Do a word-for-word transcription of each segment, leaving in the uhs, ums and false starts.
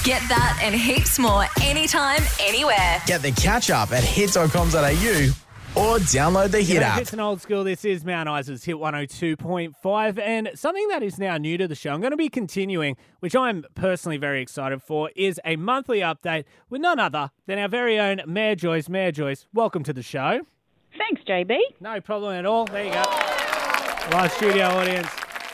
Get that and heaps more anytime, anywhere. Get the catch up at hit dot com dot a u or download the Hit Yeah, app. It's an old school. This is Mount Isa's Hit one oh two point five, and something that is now new to the show, I'm going to be continuing, which I'm personally very excited for, is a monthly update with none other than our very own Mayor Joyce. Mayor Joyce, welcome to the show. Thanks, J B. No problem at all. There you go. Live studio audience.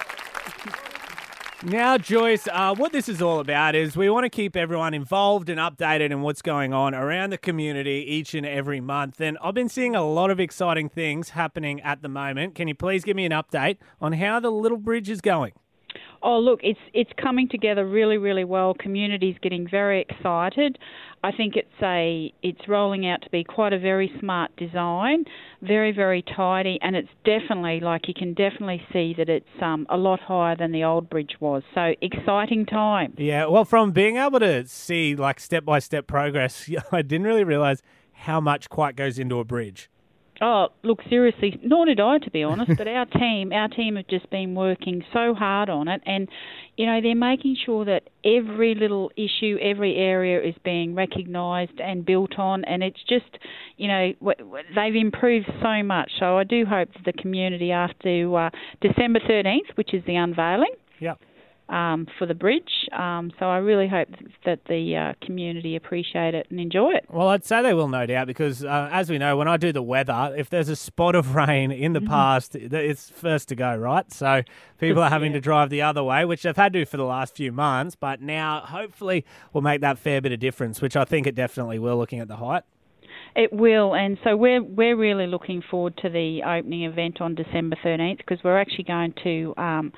Now, Joyce, uh, what this is all about is we want to keep everyone involved and updated in what's going on around the community each and every month. And I've been seeing a lot of exciting things happening at the moment. Can you please give me an update on how the Little Bridge is going? Oh, look, it's it's coming together really, really well. Community's getting very excited. I think it's a it's rolling out to be quite a very smart design, very, very tidy, and it's definitely, like you can definitely see that it's um, a lot higher than the old bridge was. So exciting time. Yeah, well, from being able to see like step-by-step progress, I didn't really realise how much quite goes into a bridge. Oh, look, seriously, nor did I, to be honest, but our team, our team have just been working so hard on it, and, you know, they're making sure that every little issue, every area is being recognised and built on, and it's just, you know, they've improved so much. So I do hope that the community, after uh, December thirteenth, which is the unveiling, Yep. Um, for the bridge. Um, so I really hope that the uh, community appreciate it and enjoy it. Well, I'd say they will, no doubt, because uh, as we know, when I do the weather, if there's a spot of rain in the mm-hmm. past, it's first to go, right? So people are having yeah. to drive the other way, which they've had to for the last few months, but now hopefully will make that fair bit of difference, which I think it definitely will, looking at the height. It will, and so we're we're really looking forward to the opening event on December thirteenth, because we're actually going to Um,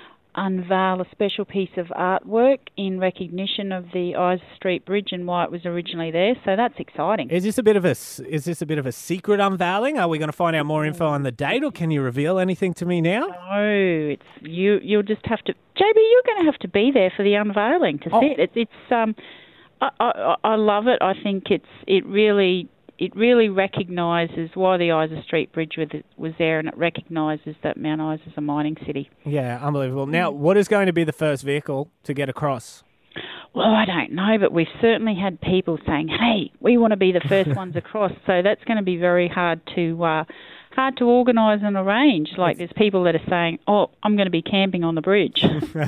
unveil a special piece of artwork in recognition of the Isa Street Bridge and why it was originally there. So that's exciting. Is this a bit of a is this a bit of a secret unveiling? Are we going to find out more info on the date, or can you reveal anything to me now? No, it's you. You'll just have to, J B. You're going to have to be there for the unveiling to oh. see it. It's, it's um, I, I I love it. I think it's it really. It really recognises why the Isa Street Bridge was, was there, and it recognises that Mount Isa is a mining city. Yeah, unbelievable. Now, what is going to be the first vehicle to get across? Well, I don't know, but we've certainly had people saying, hey, we want to be the first ones across. So that's going to be very hard to uh, hard to organise and arrange. Like there's people that are saying, oh, I'm going to be camping on the bridge. So,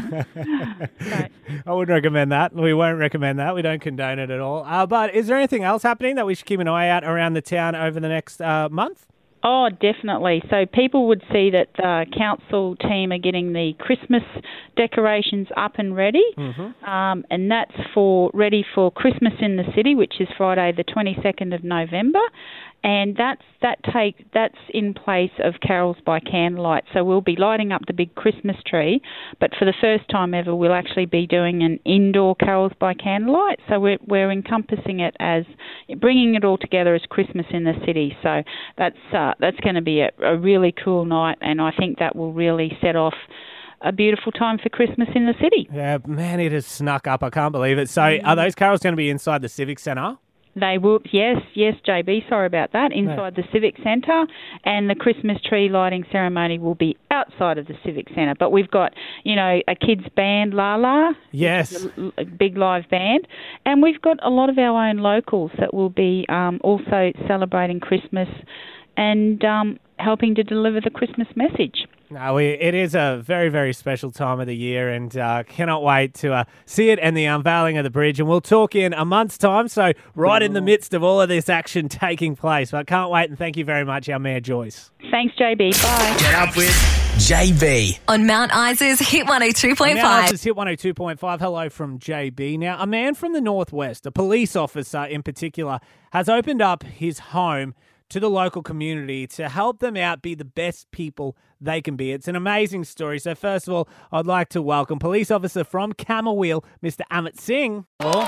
I wouldn't recommend that. We won't recommend that. We don't condone it at all. Uh, but is there anything else happening that we should keep an eye out around the town over the next uh, month? Oh, definitely. So people would see that the council team are getting the Christmas decorations up and ready, mm-hmm. um, and that's for ready for Christmas in the City, which is Friday the twenty-second of November, and that's that take that's in place of Carols by Candlelight. So we'll be lighting up the big Christmas tree, but for the first time ever, we'll actually be doing an indoor Carols by Candlelight. So we're we're encompassing it as bringing it all together as Christmas in the City. So that's uh, that's going to be a, a really cool night, and I think that will really set off a beautiful time for Christmas in the city. Yeah, man, it has snuck up. I can't believe it. So mm. are those carols going to be inside the Civic Centre? They will, yes, yes, J B, sorry about that, inside no. the Civic Centre, and the Christmas tree lighting ceremony will be outside of the Civic Centre. But we've got, you know, a kids band, La La. Yes. A, a big live band. And we've got a lot of our own locals that will be um, also celebrating Christmas and um, helping to deliver the Christmas message. No, we, it is a very, very special time of the year, and uh, cannot wait to uh, see it and the unveiling of the bridge. And we'll talk in a month's time, so right in the midst of all of this action taking place. But can't wait, and thank you very much, our Mayor Joyce. Thanks, J B. Bye. Get up with J B. On Mount Isa's Hit one oh two point five. Mount Isa's Hit one oh two point five. Hello from J B. Now, a man from the Northwest, a police officer in particular, has opened up his home to the local community to help them out be the best people they can be. It's an amazing story. So first of all, I'd like to welcome police officer from Camooweal, Mister Amit Singh. Hello.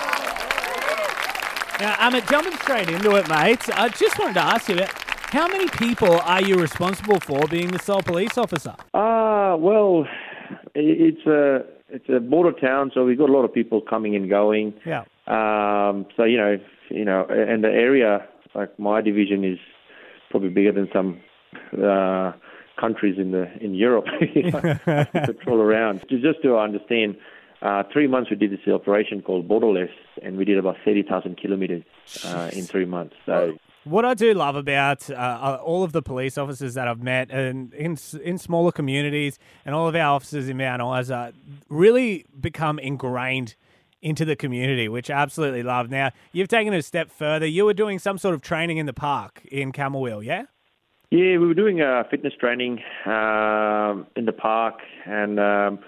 Now, Amit, jumping straight into it, mate, I just wanted to ask you, how many people are you responsible for being the sole police officer? Ah, uh, well, it's a it's a border town, so we've got a lot of people coming and going. Yeah. Um. So you know, you know, and the area. Like my division is probably bigger than some uh, countries in the in Europe. Patrol around just to understand uh, three months we did this operation called Borderless, and we did about thirty thousand kilometres uh, in three months. So. What I do love about uh, all of the police officers that I've met and in in smaller communities and all of our officers in Mount Isa really become ingrained into the community, which I absolutely love. Now, you've taken it a step further. You were doing some sort of training in the park in Camooweal, yeah? Yeah, we were doing uh, fitness training um, in the park, and um,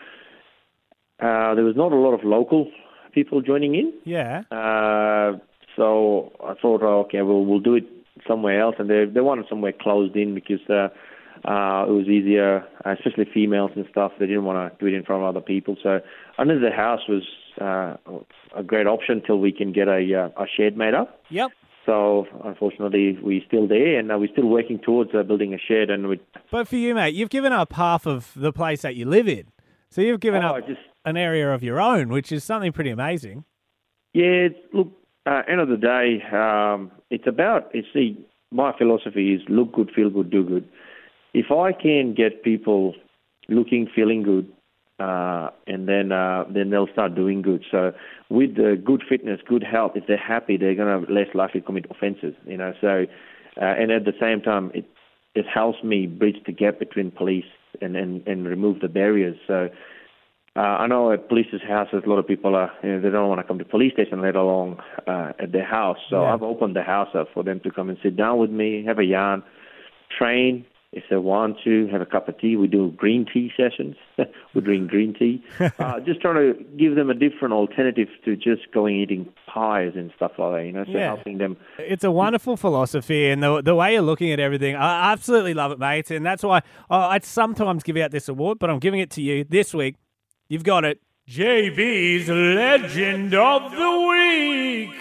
uh, there was not a lot of local people joining in. Yeah. Uh, so I thought, oh, okay, we'll we'll do it somewhere else, and they they wanted somewhere closed in because uh, uh, it was easier, especially females and stuff. They didn't want to do it in front of other people. So under the house was uh, a great option till we can get a uh, a shed made up. Yep. So unfortunately, we're still there, and uh, we're still working towards uh, building a shed. And we. But for you, mate, you've given up half of the place that you live in, so you've given Oh, up just- an area of your own, which is something pretty amazing. Yeah, it's, look, uh, end of the day, um, it's about, you see, my philosophy is look good, feel good, do good. If I can get people looking, feeling good, uh, and then uh, then they'll start doing good. So with the good fitness, good health, if they're happy, they're going to less likely commit offences, you know. So, uh, and at the same time, it it helps me bridge the gap between police and, and, and remove the barriers. So, Uh, I know at police's houses, a lot of people are, you know, they don't want to come to police station, let alone uh, at their house. So Yeah. I've opened the house up for them to come and sit down with me, have a yarn, train if they want to, have a cup of tea. We do green tea sessions. We drink green tea. uh, just trying to give them a different alternative to just going eating pies and stuff like that, you know, so Yeah. helping them. It's a wonderful philosophy, and the the way you're looking at everything, I absolutely love it, mate. And that's why I I'd sometimes give out this award, but I'm giving it to you this week. You've got it. J B's Legend of the Week.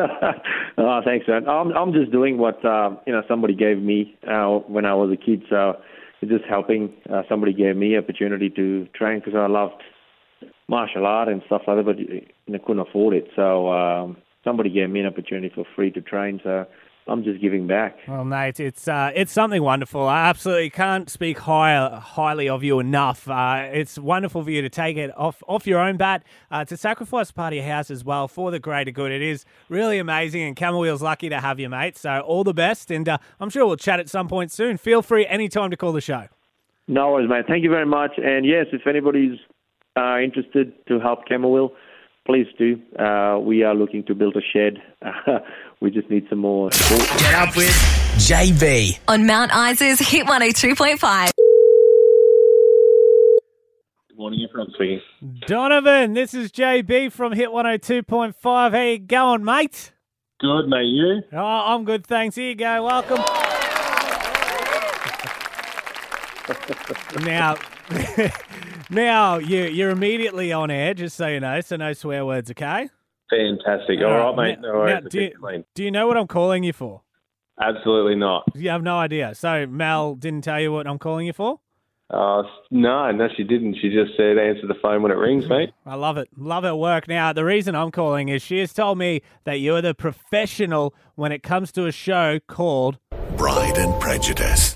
Oh, thanks, man. I'm I'm just doing what uh, you know somebody gave me uh, when I was a kid. So it's just helping. Uh, somebody gave me opportunity to train because I loved martial art and stuff like that, but you know, couldn't afford it. So um, somebody gave me an opportunity for free to train. So I'm just giving back. Well, mate, it's uh, it's something wonderful. I absolutely can't speak high, highly of you enough. Uh, it's wonderful for you to take it off off your own bat, uh, to sacrifice part of your house as well for the greater good. It is really amazing, and Camooweal's lucky to have you, mate. So all the best, and uh, I'm sure we'll chat at some point soon. Feel free anytime to call the show. No worries, mate. Thank you very much. And yes, if anybody's uh, interested to help Camooweal, please do. Uh, we are looking to build a shed. Uh, we just need some more support. Get up with J B. On Mount Isa's Hit one oh two point five. Good morning, everyone speaking. Donovan, this is J B from Hit one oh two point five. How you going, mate? Good, mate. You? Oh, I'm good, thanks. Here you go. Welcome. now, now you, you're immediately on air, just so you know, so no swear words, okay? Fantastic. All right, mate. Now- No worries. now, We'll do, keep you, it clean. do you know what I'm calling you for? Absolutely not. You have no idea. So Mel didn't tell you what I'm calling you for? Uh, no, no, she didn't. She just said answer the phone when it rings, mate. I love it. Love it work. Now, the reason I'm calling is she has told me that you're the professional when it comes to a show called Pride and Prejudice.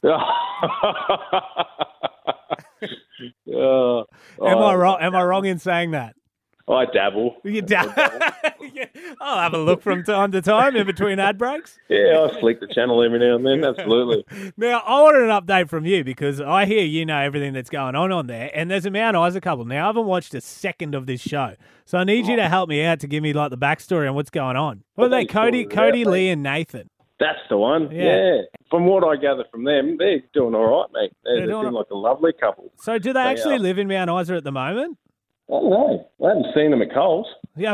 Oh, Am oh, I wrong? Am I wrong in saying that? I dabble. You da- Yeah, I'll have a look from time to time in between ad breaks. Yeah, I flick the channel every now and then. Absolutely. Now, I wanted an update from you because I hear you know everything that's going on on there, and there's a Mount Isa couple. Now, I haven't watched a second of this show, so I need you to help me out to give me like the backstory on what's going on. What are they? Well, Cody, sorted it Cody, out, Lee, and Nathan. That's the one. Yeah. Yeah. From what I gather from them, they're doing all right, mate. They're, They're they doing seem all- like a lovely couple. So, do they They actually are. live in Mount Isa at the moment? I don't know. I haven't seen them at Coles. Yeah.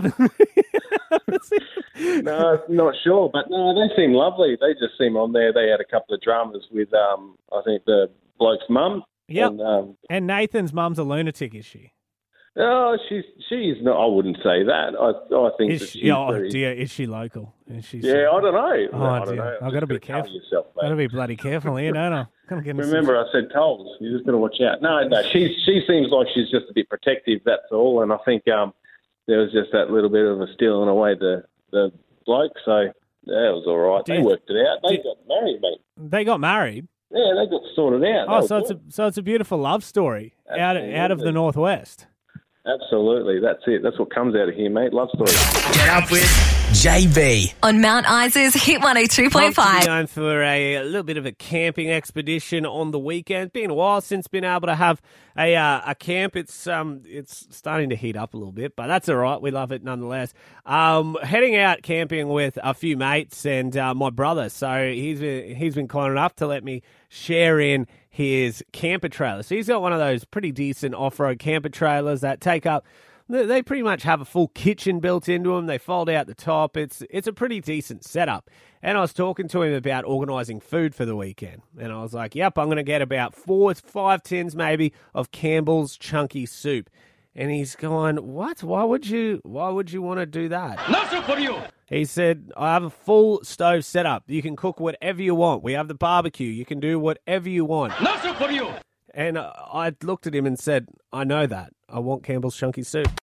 No, not sure, but no, they seem lovely. They just seem on there. They had a couple of dramas with, um, I think, the bloke's mum. Yep. And, um, And Nathan's mum's a lunatic, is she? oh, she's she's not. I wouldn't say that. I I think Is that she? she's Oh very, dear, is she local? Is she? yeah. I don't know. Oh, I don't dear. know. I've gotta be Just gotta cover careful. yourself, mate. Gotta be bloody careful here, don't I? Gotta get in some- Remember, I said Coles. You just got to watch out. No, no. She she seems like she's just a bit protective. That's all. And I think um, there was just that little bit of a stealing away the the bloke. So yeah, it was all right. Do They you- worked it out. They do- got married, mate. They got married. Yeah, they got sorted out. Oh, They so were it's a good. so it's a beautiful love story out out of the Absolutely. Northwest. Absolutely. That's it. That's what comes out of here, mate. Love story. Get up with J B. On Mount Isa's Hit one oh two point Pumped to be five. going for a, a little bit of a camping expedition on the weekend. Been a while since been able to have a uh, a camp. It's um it's starting to heat up a little bit, but that's all right. We love it nonetheless. Um, heading out camping with a few mates and uh, my brother. So he's been, he's been kind enough to let me share in his camper trailer. So he's got one of those pretty decent off-road camper trailers that take up. They pretty much have a full kitchen built into them. They fold out the top. It's it's a pretty decent setup. And I was talking to him about organising food for the weekend. And I was like, yep, I'm going to get about four, five tins maybe of Campbell's Chunky Soup. And he's going, what? Why would you Why would you want to do that? Nothing for you. He said, I have a full stove setup. You can cook whatever you want. We have the barbecue. You can do whatever you want. Nothing for you. And I looked at him and said, I know that. I want Campbell's Chunky Soup.